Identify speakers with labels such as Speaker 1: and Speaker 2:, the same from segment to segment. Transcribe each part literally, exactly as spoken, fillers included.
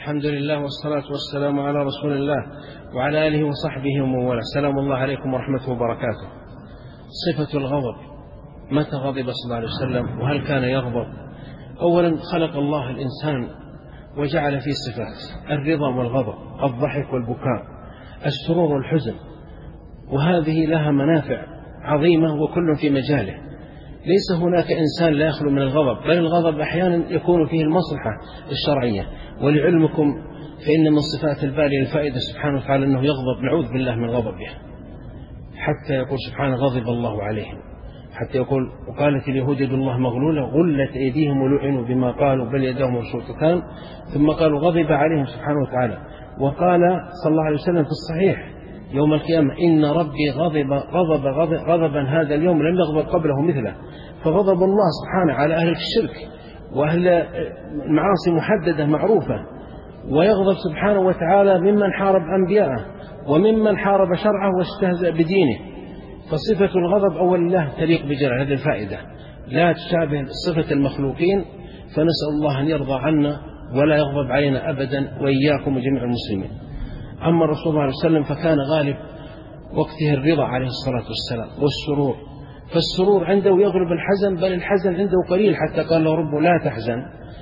Speaker 1: الحمد لله والصلاة والسلام على رسول الله وعلى آله وصحبه ومن والاه. سلام الله عليكم ورحمته وبركاته. صفة الغضب، متى غضب صلى الله عليه وسلم وهل كان يغضب؟ أولا خلق الله الإنسان وجعل فيه صفات الرضا والغضب، الضحك والبكاء، السرور والحزن، وهذه لها منافع عظيمة وكل في مجاله. ليس هناك إنسان لا يخلو من الغضب، بل الغضب أحيانا يكون فيه المصلحة الشرعية. ولعلمكم فإن من صفات الباري الفائدة سبحانه وتعالى أنه يغضب، نعوذ بالله من غضبه، حتى يقول سبحانه غضب الله عليهم، حتى يقول وقالت اليهود يد الله مغلولة غلت أيديهم ولعنوا بما قالوا بل يداهم مبسوطتان، ثم قالوا غضب عليهم سبحانه وتعالى. وقال صلى الله عليه وسلم في الصحيح يوم القيامة إن ربي غضب غضب غضب غضبا هذا اليوم لم يغضب قبله مثله. فغضب الله سبحانه على أهل الشرك وأهل المعاصي محددة معروفة، ويغضب سبحانه وتعالى ممن حارب أنبياءه وممن حارب شرعه واستهزأ بدينه. فصفة الغضب أول الله تليق بجلال، هذه الفائدة لا تشابه صفة المخلوقين، فنسأل الله أن يرضى عنا ولا يغضب علينا أبدا وإياكم وجميع المسلمين. أما الرسول صلى الله عليه وسلم فكان غالب وقته الرضا عليه الصلاة والسلام والسرور، فالسرور عنده يغلب الحزن، بل الحزن عنده قليل، حتى قال له ربه لا تحزن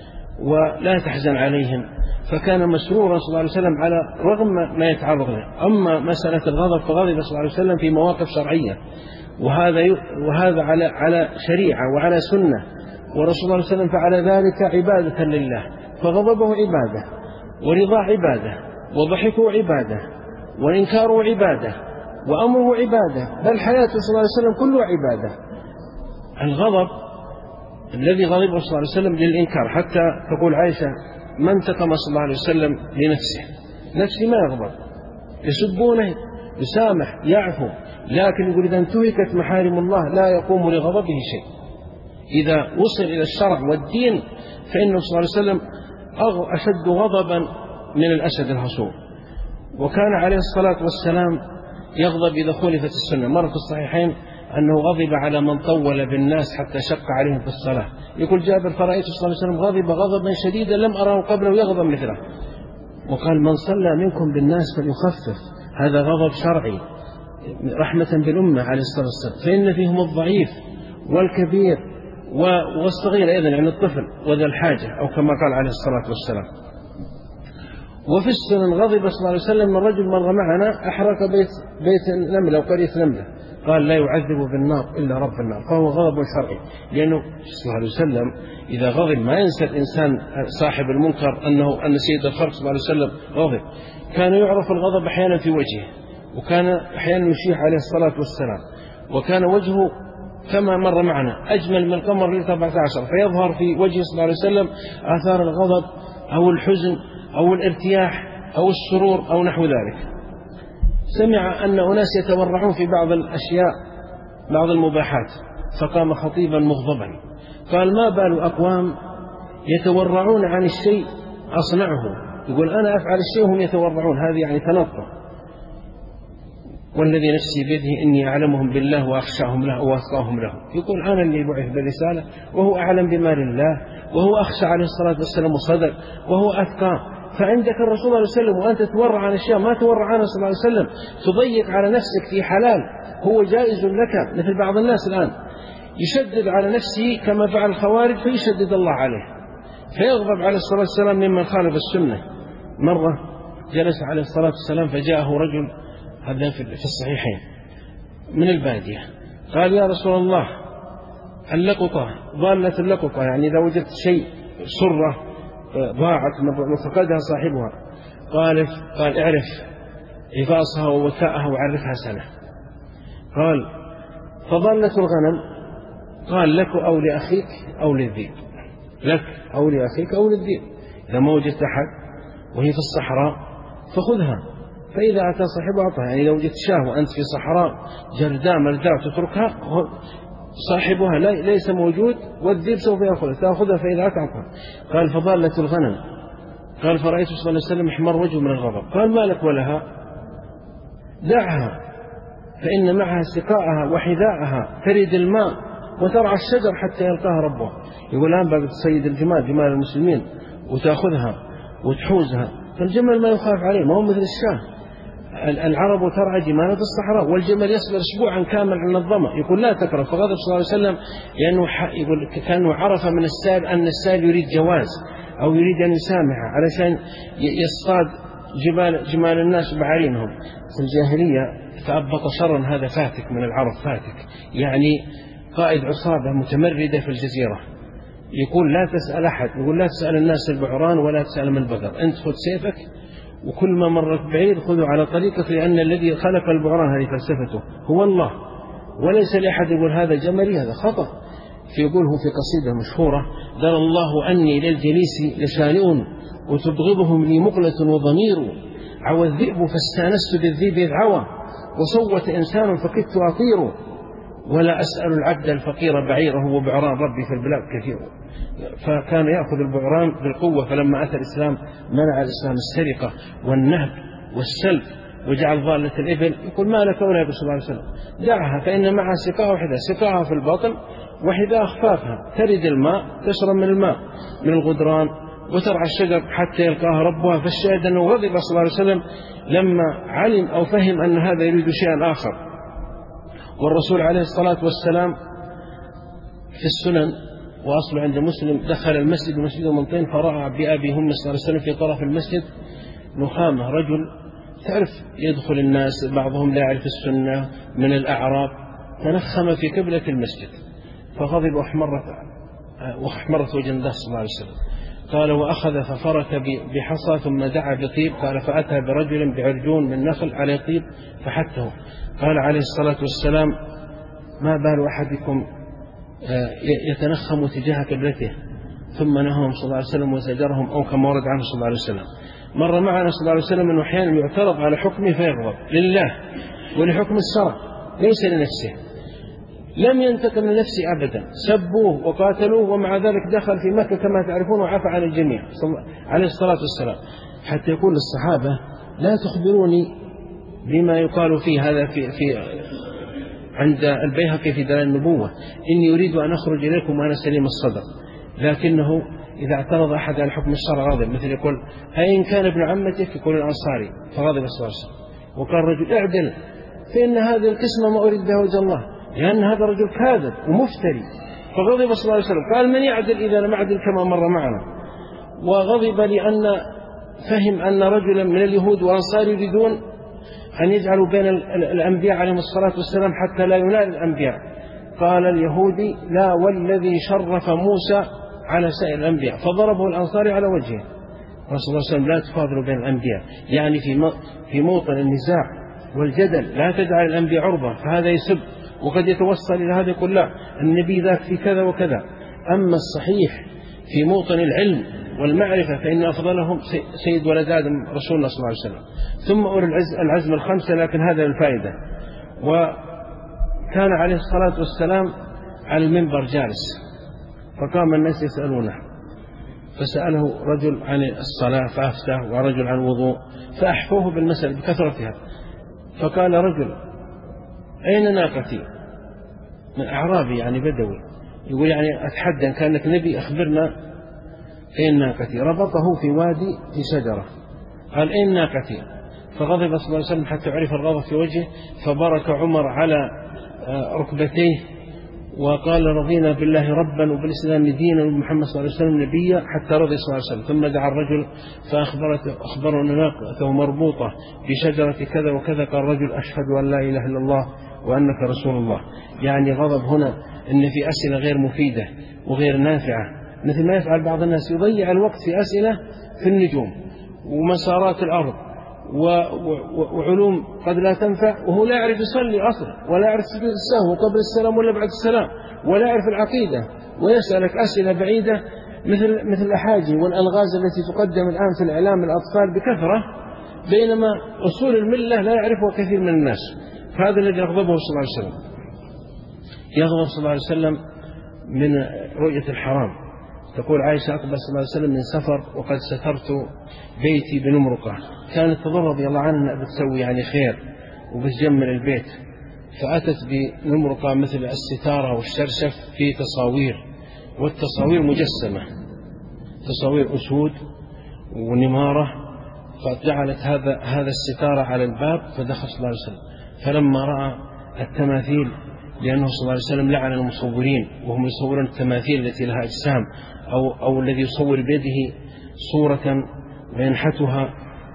Speaker 1: ولا تحزن عليهم. فكان مسرورا صلى الله عليه وسلم على رغم ما يتعرض له. أما مسألة الغضب فغضب صلى الله عليه وسلم في مواقف شرعية، وهذا وهذا على على شريعة وعلى سنة، ورسول الله صلى الله عليه وسلم فعل ذلك عبادة لله. فغضبه عبادة، ورضاه عبادة، وضحكه عبادة، وإنكاره عبادة، وأمره عبادة، بل حياته صلى الله عليه وسلم كله عبادة. الغضب الذي غضبه صلى الله عليه وسلم للإنكار، حتى تقول عائشة ما انتقم صلى الله عليه وسلم لنفسه، نفسي ما يغضب، يسبونه يسامح يعفو، لكن يقول إذا انتهكت محارم الله لا يقوم لغضبه شيء. إذا وصل إلى الشرع والدين فإنه صلى الله عليه وسلم أشد غضبا من الأسد الهصور. وكان عليه الصلاة والسلام يغضب إذا خولفت السنة. مر في الصحيحين أنه غضب على من طول بالناس حتى شق عليهم في الصلاة. يقول جابر فرأيت صلى الله عليه وسلم غضب غضبا شديدا لم أراه قبله يغضب مثله. وقال من صلى منكم بالناس فليخفف، هذا غضب شرعي رحمة بالأمة عليه الصلاة والسلام، فإن فيهم الضعيف والكبير والصغير أيضا، يعني الطفل وذا الحاجة، أو كما قال عليه الصلاة والسلام. وفي السنن غضب صلى الله عليه وسلم من رجل مر معنا أحرق بيت, بيت نملة أو قرية نملة، قال لا يعذب بالنار إلا رب النار، فهو غضب شرعي. لأنه صلى الله عليه وسلم إذا غضب ما ينسى الإنسان صاحب المنكر أنه أن سيد الخلق صلى الله عليه وسلم غضب. كان يعرف الغضب أحيانا في وجهه، وكان أحيانا يشيح عليه الصلاة والسلام، وكان وجهه كما مر معنا أجمل من القمر ليلة أربعة عشر، فيظهر في وجهه صلى الله عليه وسلم آثار الغضب أو الحزن أو الارتياح أو السرور أو نحو ذلك. سمع أن أناس يتورعون في بعض الأشياء بعض المباحات، فقام خطيبا مغضبا قال ما بال أقوام يتورعون عن الشيء أصنعه، يقول أنا أفعل الشيء وهم يتورعون، هذه يعني تنطع. والذي نفسي بيده إني أعلمهم بالله وأخشاهم له وأتقاهم له. يقول أنا اللي بعث بالرسالة وهو أعلم بمال الله، وهو أخشى عليه الصلاة والسلام وصدق، وهو أتقى. فعندك الرسول صلى الله عليه وسلم وأنت تورع عن أشياء ما تورع عنها صلى الله عليه وسلم، تضيق على نفسك في حلال هو جائز لك. مثل بعض الناس الآن يشدد على نفسه كما فعل الخوارج فيشدد الله عليه، فيغضب عليه الصلاة والسلام ممن خالف السنة. مرة جلس عليه الصلاة والسلام فجاءه رجل، هذا في الصحيحين، من البادية، قال يا رسول الله اللقطة ضالة، اللقطة يعني إذا وجدت شيء سرة ضاعت وفقدها صاحبها، قال قال اعرف عفاصها ووثاءها وعرفها سنة. قال فضالة الغنم، قال لك أو لأخيك أو للذئب، لك أو لأخيك أو للذئب، إذا ما وجدت أحد وهي في الصحراء فخذها، فإذا أتى صاحبها أعطها. يعني لو وجدت شاه وأنت في صحراء جرداء مرداء تتركها، صاحبها ليس موجود والذئب سوف يأخذها، تأخذها فإذا أتعطها. قال فضالة الغنم، قال فرأيت صلى الله عليه وسلم احمر وجهه من الغضب، قال ما لك ولها، دعها فإن معها سقاءها وحذاءها ترد الماء وترعى الشجر حتى يلقاها ربها. يقول الآن بقى تصيد الجمال جمال المسلمين وتأخذها وتحوزها، فالجمل ما يخاف عليه، ما هو مثل الشاه. العرب ترعى جمالة الصحراء، والجمل يصبر أسبوعا كامل عن الظمأ، يقول لا تكره، فغضب صلى الله عليه وسلم لأنه يقول كأنه عرف من السائل أن السائل يريد جواز أو يريد أن يسامحه علشان يصطاد جمال, جمال الناس بعينهم. في الجاهلية فأبط شرا هذا فاتك من العرب، فاتك يعني قائد عصابة متمردة في الجزيرة، يقول لا تسأل أحد، يقول لا تسأل الناس البعران ولا تسأل من البقر، أنت خذ سيفك وكل ما مرت بعيد خذوا على طريقك، لأن الذي خلق البعران هذه فلسفته هو الله، وليس لأحد يقول هذا جملي، هذا خطأ. فيقول هو في قصيدة مشهورة: دار الله أني للجليس لشانئ وتبغضهم لي مقلة وضمير، عوى الذئب فاستانست بالذئب إذ عوى وصوت إنسان فكدت أطير، ولا أسأل العبد الفقير بعيره وبعران ربي في البلاد كثير. فكان يأخذ البعران بالقوة، فلما أتى الإسلام منع الإسلام السرقة والنهب والسلب وجعل ضالة الإبل. يقول ما لك ولا صلى الله عليه وسلم دعها فإن معها سقاها وحدها، سقاها في البطن وحدها أخفافها، ترد الماء تشرب من الماء من الغدران وترعى الشجر حتى يلقاها ربها. فالشاهد أنه غضب صلى الله عليه وسلم لما علم أو فهم أن هذا يريد شيئا آخر. والرسول عليه الصلاة والسلام في السنن وأصل عند مسلم دخل المسجد مسجد منطين فرأى بأبي هم صلى الله عليه وسلم في طرف المسجد نخامة، رجل تعرف يدخل الناس بعضهم لا يعرف السنة من الأعراب، تنخم في قبلة المسجد فغضب وأحمرت وأحمرت وجه النبي صلى الله عليه وسلم. قال وأخذ ففرك بحصى ثم دعا بطيب، قال فأتى برجل بعرجون من نخل على طيب فحته. قال عليه الصلاة والسلام ما بال أحدكم يتنخم تجاه قبلته، ثم نهاهم صلى الله عليه وسلم وزجرهم، أو كما ورد عنه صلى الله عليه وسلم. مر معنا صلى الله عليه وسلم أنه أحيانا يعترض على حكمه فيغضب لله ولحكم الشرع ليس لنفسه، لم ينتقم من نفسه أبدا، سبوه وقاتلوه ومع ذلك دخل في مكة كما تعرفون وعفى عن الجميع عليه الصلاة والسلام. حتى يقول للصحابة لا تخبروني بما يقال فيه هذا في, في عند البيهقي في دلائل النبوة، إني أريد أن أخرج إليكم وأنا سليم الصدر، لكنه إذا اعترض أحد على حكم الشرع غضب، مثل يقول أين كان ابن عمتك يقول الأنصاري فغضب صلى الله عليه وسلم. وقال رجل اعدل فإن هذه القسمة ما أريد بها وجه الله، لأن هذا رجل كاذب ومفتري، فغضب صلى الله عليه وسلم. قال من يعدل إذا لم أعدل كما مر معنا. وغضب لأن فهم أن رجلا من اليهود وأنصار يريدون أن يجعلوا بين الأنبياء عليهم الصلاة والسلام حتى لا ينال الأنبياء. قال اليهودي لا والذي شرف موسى على سائر الأنبياء، فضربه الأنصاري على وجهه. رسول الله صلى الله عليه وسلم لا تفاضلوا بين الأنبياء، يعني في في موطن النزاع والجدل لا تجعل الأنبياء عرضة، فهذا يسب وقد يتوصل إلى هذا يقول لا النبي ذاك في كذا وكذا. أما الصحيح في موطن العلم والمعرفة فإن أفضلهم سيد ولد آدم رسولنا صلى الله عليه وسلم، ثم أولي العزم الخمسة، لكن هذا الفائدة. وكان عليه الصلاة والسلام على المنبر جالس، فقام الناس يسألونه، فسأله رجل عن الصلاة فأفتاه، ورجل عن الوضوء فأحفوه بالمسألة بكثرتها. فقال رجل أين ناقتي؟ من أعرابي يعني بدوي، يقول يعني أتحدى إن كانك نبي أخبرنا أين ناقتي. ربطه في وادي في شجرة، قال أين ناقتي؟ فغضب صلى الله عليه وسلم حتى عرف الغضب في وجهه، فبارك عمر على ركبتيه وقال رضينا بالله ربا وبالإسلام دينا ومحمد صلى الله عليه وسلم نبيا، حتى رضي صلى الله عليه وسلم. ثم دعا الرجل فأخبرته أخبره أن ناقته مربوطة بشجرة كذا وكذا. قال الرجل أشهد أن لا إله إلا الله وأنك رسول الله. يعني غضب هنا إن في أسئلة غير مفيدة وغير نافعة، مثل ما يفعل بعض الناس، يضيع الوقت في أسئلة في النجوم ومسارات الأرض وعلوم قد لا تنفع، وهو لا يعرف يصلي أصلا، ولا يعرف سجود السهو قبل السلام ولا بعد السلام، ولا يعرف العقيدة، ويسألك أسئلة بعيدة مثل مثل الأحاجي والألغاز التي تقدم الآن في الإعلام الأطفال بكثرة، بينما أصول الملة لا يعرفها كثير من الناس. فهذا الذي يغضبه صلى الله عليه وسلم. يغضب صلى الله عليه وسلم من رؤية الحرام. تقول عائشة أقبل صلى الله عليه وسلم من سفر وقد سترت بيتي بنمرقة، كانت تظن رضي الله عنها بتسوي يعني خير وبتجمل البيت، فأتت بنمرقة مثل الستارة والشرشف في تصاوير، والتصاوير مجسمة، تصاوير أسود ونمارة، فجعلت هذا هذا الستارة على الباب، فدخل صلى الله عليه وسلم. فلما رأى التماثيل، لأنه صلى الله عليه وسلم لعن المصورين وهم يصورون التماثيل التي لها أجسام، أو, أو الذي يصور بيده صورة وينحتها،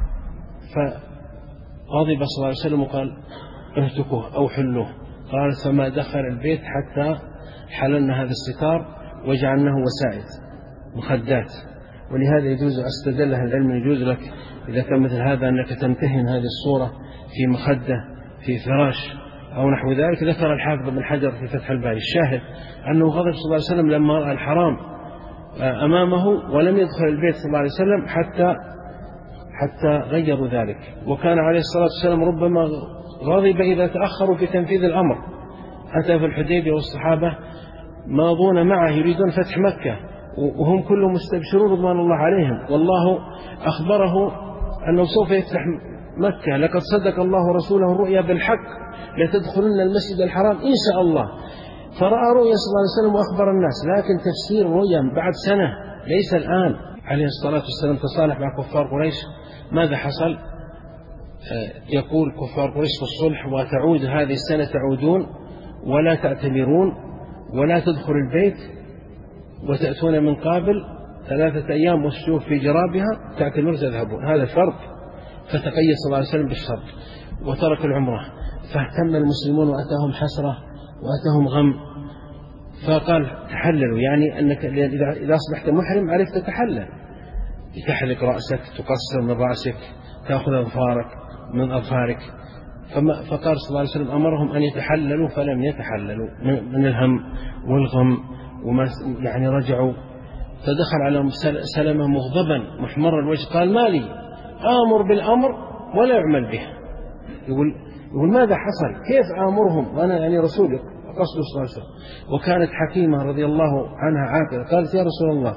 Speaker 1: فغضب صلى الله عليه وسلم وقال اهتكوه أو حلوه. قال فما دخل البيت حتى حللنا هذا الستار وجعلناه وسائد مخدات. ولهذا يجوز، استدل أهل العلم يجوز لك إذا كان مثل هذا أنك تمتهن هذه الصورة في مخدة في فراش أو نحو ذلك. ذكر الحافظ بن حجر في فتح الباري الشاهد أنه غضب صلى الله عليه وسلم لما رأى الحرام أمامه ولم يدخل البيت صلى الله عليه وسلم حتى حتى غيروا ذلك. وكان عليه الصلاة والسلام ربما غضب إذا تأخروا في تنفيذ الأمر. أتى في الحديبية والصحابة ماضون معه يريدون فتح مكة وهم كلهم مستبشرون رضوان الله عليهم، والله أخبره أنه سوف يفتح مكة، لقد صدق الله رسوله الرؤيا بالحق لتدخلن المسجد الحرام إن شاء الله. فرأى رؤيا صلى الله عليه وسلم وأخبر الناس، لكن تفسير رؤيا بعد سنة ليس الآن. عليه الصلاة والسلام تصالح مع كفار قريش. ماذا حصل؟ يقول كفار قريش في الصلح وتعود هذه السنة تعودون ولا تعتمرون ولا تدخل البيت وتأتون من قابل ثلاثة أيام والسيوف في جرابها تعتمر تذهبون. هذا شرط. فتقيد صلى الله عليه وسلم بالشرط وترك العمرة. فاهتم المسلمون وأتاهم حسرة وأتاهم غم، فقال تحللوا، يعني أنك إذا أصبحت محرم عرفت تحلل، تحلق رأسك، تقصر من رأسك، تأخذ أظفارك من أظفارك. فقال صلى الله عليه وسلم أمرهم أن يتحللوا فلم يتحللوا من الهم والغم، وما يعني رجعوا. فدخل على سلمة مغضبا محمر الوجه قال ما لي آمر بالأمر ولا يعمل به. يقول, يقول ماذا حصل؟ كيف آمرهم وأنا يعني رسولك؟ قصده صلى الله عليه وسلم. وكانت حكيمة رضي الله عنها عاقلة قالت يا رسول الله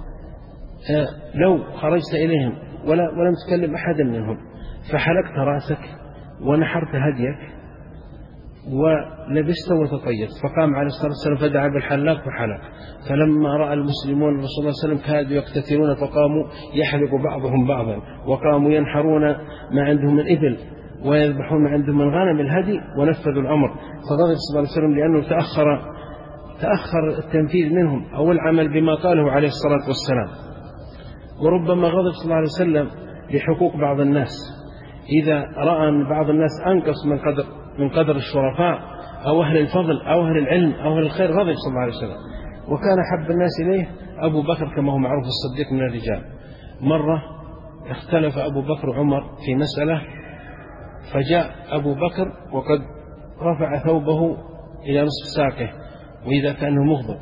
Speaker 1: لو خرجت إليهم ولا ولم تكلم أحدا منهم فحلقت رأسك ونحرت هديك ولبست وتطيبت. فقام عليه الصلاة والسلام فدعا بالحلاق فحلق. فلما رأى المسلمون الرسول صلى الله عليه وسلم كادوا يقتتلون فقاموا يحلق بعضهم بعضا، وقاموا ينحرون ما عندهم من إبل ويذبحون ما عندهم من غنم الهدي ونفذوا الأمر. فغضب صلى الله عليه وسلم لأنه تأخر تأخر التنفيذ منهم أو العمل بما قاله عليه الصلاة والسلام. وربما غضب صلى الله عليه وسلم لحقوق بعض الناس، إذا رأى أن بعض الناس أنقص من قدر من قدر الشرفاء أو أهل الفضل أو أهل العلم أو أهل الخير غضب صلى الله عليه وسلم. وكان حب الناس إليه أبو بكر كما هو معروف الصديق من الرجال. مرة اختلف أبو بكر وعمر في مسألة، فجاء أبو بكر وقد رفع ثوبه إلى نصف ساقه وإذا كأنه مغضب،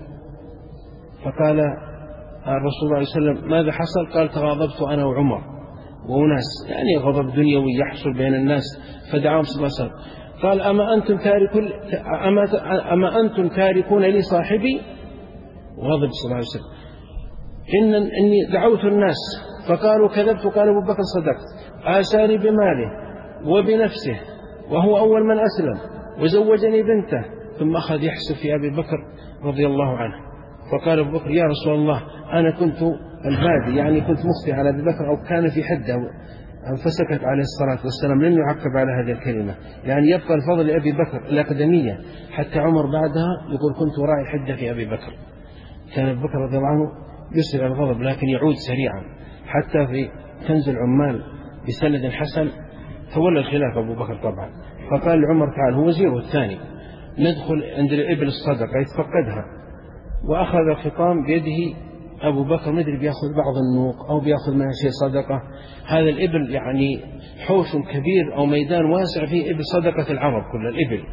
Speaker 1: فقال الرسول صلى الله عليه وسلم ماذا حصل؟ قال تغاضبت أنا وعمر وأناس، يعني غضب دنيوي يحصل بين الناس. فدعاهم صلى الله عليه وسلم قال أما أنتم تاركون أما, أما أنتم تاركون لي صاحبي؟ وغضب صلى الله عليه وسلم إن إني دعوت الناس فقالوا كذبت. قال أبو بكر صدقت، آساني بماله وبنفسه وهو أول من أسلم وزوجني بنته. ثم أخذ يحسب في أبي بكر رضي الله عنه. فقال أبو بكر يا رسول الله أنا كنت البادي، يعني كنت مخطئ على أبي بكر أو كان في حده. فسكت عليه الصلاة والسلام لن يعقب على هذه الكلمة، يعني يبقى الفضل لأبي بكر الأقدمية. حتى عمر بعدها يقول كنت راعي حدة في أبي بكر. كان أبي بكر رضي الله عنه يسرع الغضب لكن يعود سريعا. حتى في كنز العمال بسند حسن تولى الخلاف أبو بكر طبعا، فقال لعمر تعال هو وزيره الثاني ندخل عند الإبل الصدقة يتفقدها. وأخذ الخطام بيده أبو بكر مدري بيأخذ بعض النوق أو بيأخذ منها شيء صدقة. هذا الإبل يعني حوش كبير أو ميدان واسع فيه إبل صدقة العرب كل الإبل.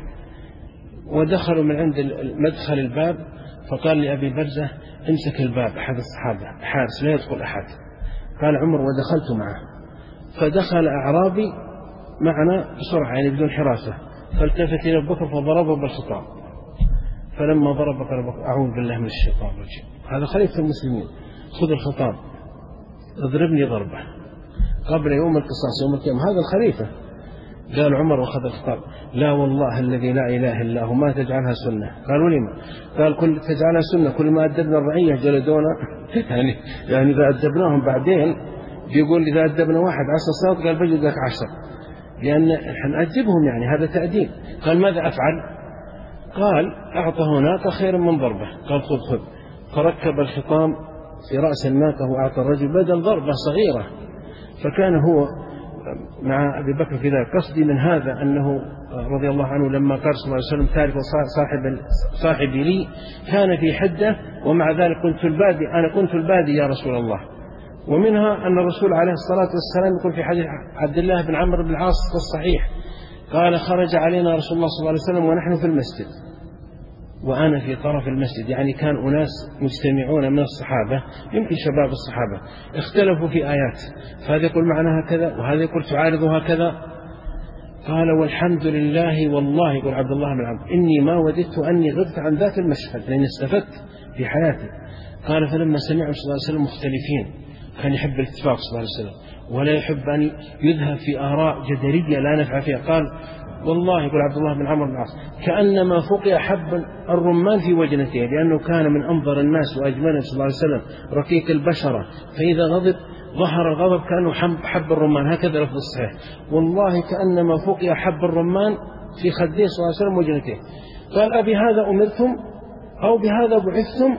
Speaker 1: ودخلوا من عند مدخل الباب فقال لأبي برزة امسك الباب أحد الصحابة حارس لا يدخل أحد. قال عمر ودخلت معه. فدخل أعرابي معنا بسرعة يعني بدون حراسة، فالتفت إلى أبو بكر فضربه بالخطام. فلما ضرب قال بكر أعوذ بالله من الشيطان الرجيم، هذا خليفة المسلمين، خذ الخطام اضربني ضربة قبل يوم القصاص يوم القيامة، هذا الخليفة. قال عمر وأخذ الخطاب لا والله الذي لا إله إلا هو ما تجعلها سنة. قالوا لما؟ قال كل تجعلها سنة كل ما أدبنا الرعية جلدونا يعني يعني إذا أدبناهم بعدين بيقول إذا أدبنا واحد عشر صوت قال بجلدك عشر، لأن نأدبهم يعني هذا تأديب. قال ماذا أفعل؟ قال أعطى هناك خير من ضربة. قال خذ خذ، فركب الخطام في رأس الناقة وأعطى الرجل بدل ضربة صغيرة. فكان هو مع أبي بكر في ذلك. قصدي من هذا أنه رضي الله عنه لما قال صلى الله عليه وسلم تعرف صاحب صاحبي لي كان في حدة، ومع ذلك كنت البادي، أنا كنت البادي يا رسول الله. ومنها أن الرسول عليه الصلاة والسلام يقول في حديث عبد الله بن عمرو بن العاص في الصحيح قال خرج علينا رسول الله صلى الله عليه وسلم ونحن في المسجد وأنا في طرف المسجد، يعني كان أناس مجتمعون من الصحابة يمكن شباب الصحابة اختلفوا في آيات، فهذا يقول معناها كذا وهذا يقول تعارضها كذا. قال والحمد لله والله، يقول عبد الله بن عمرو إني ما وددت أني غبت عن ذاك المشهد لأني استفدت في حياتي. قال فلما سمعوا صلى الله عليه وسلم مختلفين، كان يحب الاتفاق صلى الله عليه وسلم ولا يحب أن يذهب في آراء جدرية لا نفع فيها. قال والله، يقول عبد الله بن عمرو بن العاص، كأنما فقع حب الرمان في وجنته، لأنه كان من أنظر الناس وأجملهم صلى الله عليه وسلم، رقيق البشرة، فإذا غضب ظهر الغضب كأنه حب الرمان، هكذا لفظ الصحيح. والله كأنما فقع حب الرمان في خديه صلى الله عليه وسلم وجنته. قال أبي هذا أمرتم أو بهذا بعثتم؟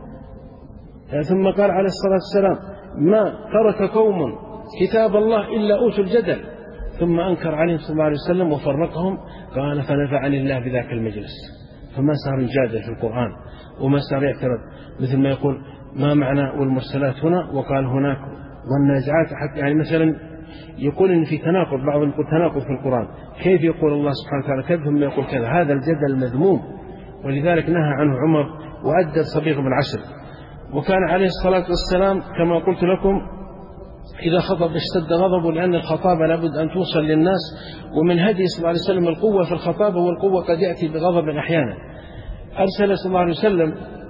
Speaker 1: ثم قال عليه الصلاة والسلام ما ترك قوم كتاب الله إلا أوتوا الجدل، ثم أنكر عليهم صلى الله عليه وسلم وفرقهم. قال فنفعني الله بذاك المجلس، فما صار يجادل في القرآن وما صار يعترض، مثل ما يقول ما معنى والمرسلات هنا وقال هناك والنازعات، حتى يعني مثلا يقول إن في تناقض، بعضهم يقول تناقض في القرآن، كيف يقول الله سبحانه وتعالى كذا ثم يقول كذا؟ هذا الجدل مذموم، ولذلك نهى عنه عمر وأدى صبيغ بن عشر. وكان عليه الصلاة والسلام كما قلت لكم إذا خطب اشتد غضبه، لأن الخطابة لابد أن توصل للناس، ومن هدي صلى الله عليه وسلم القوة في الخطابة، والقوة قد يأتي بغضب أحيانا. أرسل صلى الله عليه وسلم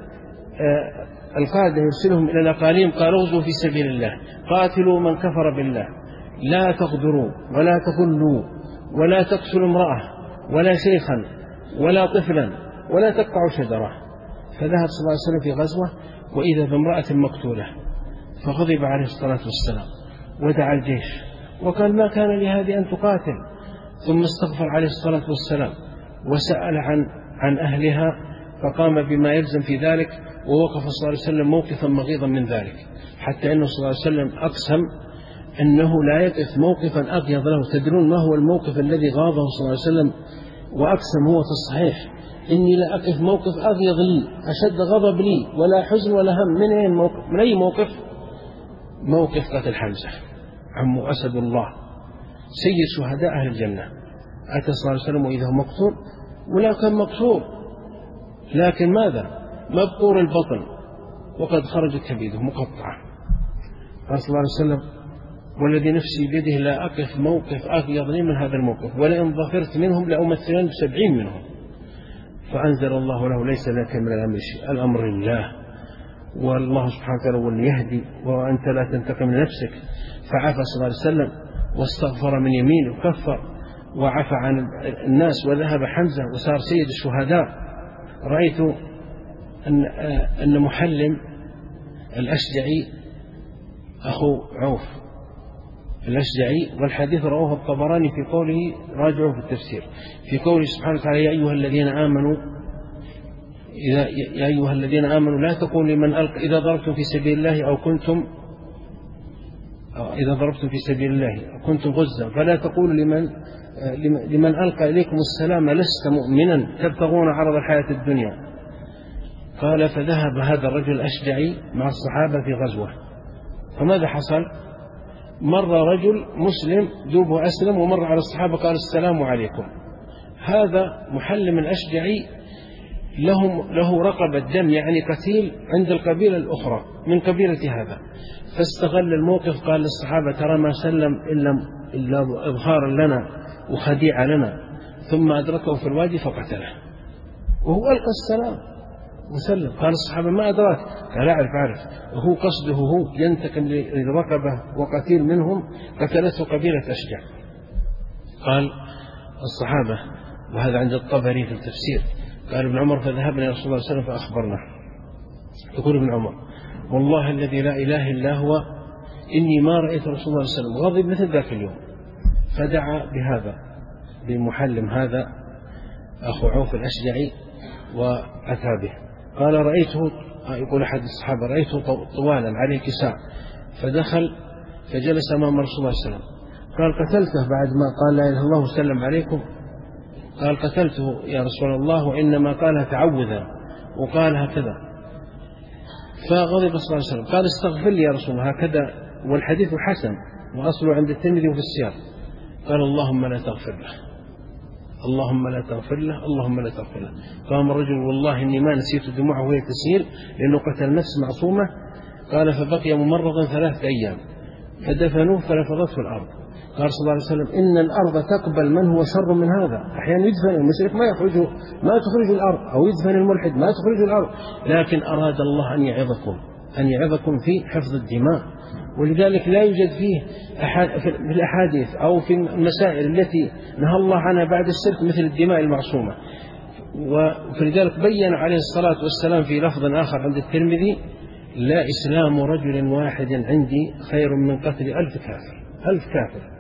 Speaker 1: القادة يرسلهم إلى الأقاليم، قال اغزوا في سبيل الله، قاتلوا من كفر بالله، لا تغدروا ولا تغلوا ولا تقتلوا امرأة ولا شيخا ولا طفلا ولا تقطعوا شجرة. فذهب صلى الله عليه وسلم في غزوة وإذا بامرأة مقتولة، فغضب عليه الصلاة والسلام ودعا الجيش وقال ما كان لهذه أن تقاتل، ثم استغفر عليه الصلاة والسلام وسأل عن عن أهلها، فقام بما يلزم في ذلك، ووقف صلى الله عليه وسلم موقفا مغيظا من ذلك، حتى أنه صلى الله عليه وسلم أقسم أنه لا يقف موقفا أغيظ له. تدرون ما هو الموقف الذي غاضه صلى الله عليه وسلم؟ وأقسم هو في الصحيح إني لا أقف موقف أغيظ لي أشد غضب لي ولا حزن ولا هم. من أي موقف؟ من أي موقف؟ موقف قتل حمزة عمو أسد الله سيد شهداء أهل الجنة. أتى صلى الله عليه وسلم وإذا هو مقتول، ولا كان مقتول لكن ماذا؟ مبقور البطن وقد خرجت كبيده مقطعة. قال صلى الله عليه وسلم والذي نفسي بيده لا أقف موقف أغيظ لي من هذا الموقف، ولئن ظفرت منهم لأمثلن بسبعين منهم. فأنزل الله له ليس لك من الأمر شيء، الأمر لله، والله سبحانه وتعالى هو اللي يهدي، وأنت لا تنتقم من نفسك. فعفى صلى الله عليه وسلم واستغفر من يمينه وكفر وعفى عن الناس، وذهب حمزة وصار سيد الشهداء. رأيت أن, أن محلم الأشجعي أخو عوف الأشجعي، والحديث رواه الطبراني في قوله راجعوا في التفسير، في قوله سبحانه وتعالى يا أيها الذين آمنوا إذا يا أيها الذين آمنوا لا تقولوا لمن ألقى إذا ضربتم في سبيل الله أو كنتم أو إذا ضربتم في سبيل الله أو كنتم غزا فلا تقولوا لمن لمن ألقى إليكم السلام لست مؤمنا تبتغون عرض الحياة الدنيا. قال فذهب هذا الرجل الأشجعي مع الصحابة في غزوة، فماذا حصل؟ مر رجل مسلم دوبه أسلم ومر على الصحابة قال السلام عليكم. هذا محلم الأشجعي لهم له رقبة دم، يعني قتيل عند القبيلة الأخرى من قبيلة هذا، فاستغل الموقف قال للصحابة ترى ما سلم إلا, إلا إظهارا لنا وخديعة لنا، ثم أدركه في الوادي فقتله وهو ألقى السلام وسلم. قال الصحابة ما أدراك؟ قال أعرف أعرف وهو قصده هو ينتقم للرقبة وقتيل منهم قتلته قبيلة أشجع. قال الصحابة وهذا عند الطبري في التفسير قال ابن عمر فذهبنا إلى رسول الله صلى الله عليه وسلم فأخبرنا. يقول ابن عمر والله الذي لا إله إلا هو إني ما رأيت رسول الله صلى الله عليه وسلم غضب مثل ذاك اليوم. فدعا بهذا بمحلم هذا أخو عوف الأشجعي وأتى به. قال رأيته، يقول أحد الصحابة، رأيته طوالا عليه كساء، فدخل فجلس أمام رسول الله صلى الله عليه وسلم. قال قتلته بعد ما قال لا إله إلا الله وسلم عليكم؟ قال قتلته يا رسول الله، وإنما قالها تعوذا وقالها كذا. فغضب صلى الله عليه وسلم قال استغفر لي يا رسول الله هكذا، والحديث حسن وأصله عند الترمذي وفي السياق. قال اللهم لا تغفر له، اللهم لا تغفر له، اللهم لا تغفر له. قام الرجل والله إني ما نسيت دموعه وهي تسيل لأنه قتل نفس معصومة. قال فبقي ممرضا ثلاثة أيام فدفنوه فلفظته الأرض. قال صلى الله عليه وسلم إن الأرض تقبل من هو شر من هذا. أحيانا يدفن المشرك ما يخرجه، ما تخرج الأرض، أو يدفن الملحد ما تخرج الأرض، لكن أراد الله أن يعظكم أن يعظكم في حفظ الدماء. ولذلك لا يوجد فيه أحد في الأحاديث أو في المسائل التي نهى الله عنها بعد الشرك مثل الدماء المعصومة. ولذلك بين عليه الصلاة والسلام في لفظ آخر عند الترمذي لا إسلام رجل واحد عندي خير من قتل ألف كافر، ألف كافر.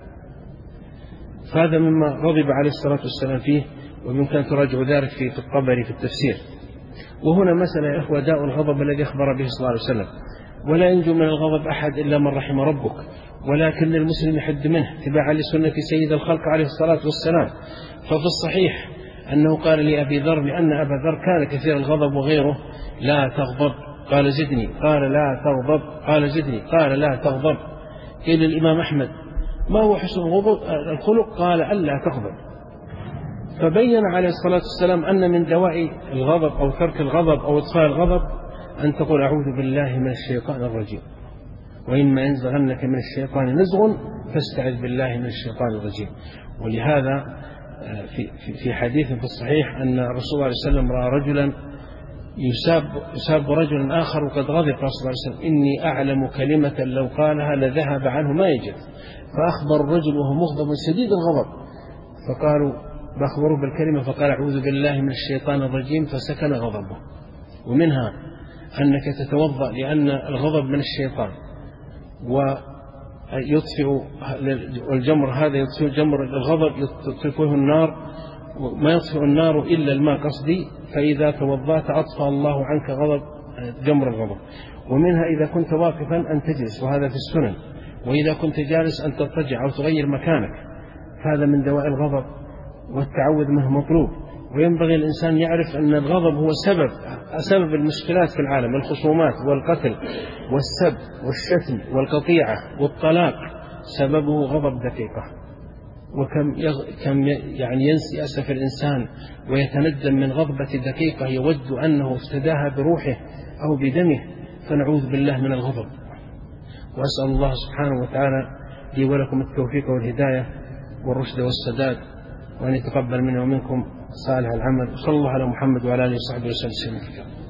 Speaker 1: فهذا مما غضب عليه الصلاة والسلام فيه، ويمكن أن تراجع ذلك في الطبري في التفسير. وهنا مسألة يا إخوة داء الغضب الذي أخبر به صلى الله عليه وسلم، ولا ينجو من الغضب أحد إلا من رحم ربك، ولكن المسلم يحد منه اتباعا لسنة سيد الخلق عليه الصلاة والسلام. ففي الصحيح أنه قال لأبي ذر، لأن أبا ذر كان كثير الغضب وغيره، لا تغضب، قال زدني، قال لا تغضب، قال زدني، قال لا تغضب. قيل الإمام أحمد ما هو حسن الخلق؟ قال ألا تغضب. فبين عليه الصلاة والسلام أن من دواء الغضب أو ترك الغضب أو إطفاء الغضب أن تقول أعوذ بالله من الشيطان الرجيم، وإما ينزغنك من الشيطان نزغ فاستعذ بالله من الشيطان الرجيم. ولهذا في في حديث في الصحيح أن الرسول صلى الله عليه وسلم رأى رجلا يساب يساب رجلا آخر وقد غضب. قال صلى الله عليه وسلم إني أعلم كلمة لو قالها لذهب عنه ما يجد. فأخبر الرجل وهو مغضب شديد الغضب، فقالوا بأخبروا بالكلمة، فقال أعوذ بالله من الشيطان الرجيم، فسكن غضبه. ومنها أنك تتوضأ، لأن الغضب من الشيطان، ويطفئ الجمر هذا يطفئ جمر الغضب يطفئه النار، وما يطفئ النار إلا الماء قصدي، فإذا توضأت أطفأ الله عنك غضب جمر الغضب. ومنها إذا كنت واقفا أن تجلس، وهذا في السنن، وإذا كنت جالس أن تضطجع أو تغير مكانك، هذا من دواء الغضب، والتعوذ منه مطلوب. وينبغي الإنسان يعرف أن الغضب هو سبب سبب المشكلات في العالم، الخصومات والقتل والسب والشتم والقطيعة والطلاق سببه غضب دقيقة. وكم يغ... كم يعني يأسف الإنسان ويتندم من غضبة دقيقة يود أنه افتداها بروحه أو بدمه، فنعوذ بالله من الغضب. وأسأل الله سبحانه وتعالى لي ولكم التوفيق والهداية والرشد والسداد، وأن يتقبل منا ومنكم صالح العمل. صلى الله على محمد وعلى آله وصحبه وسلم.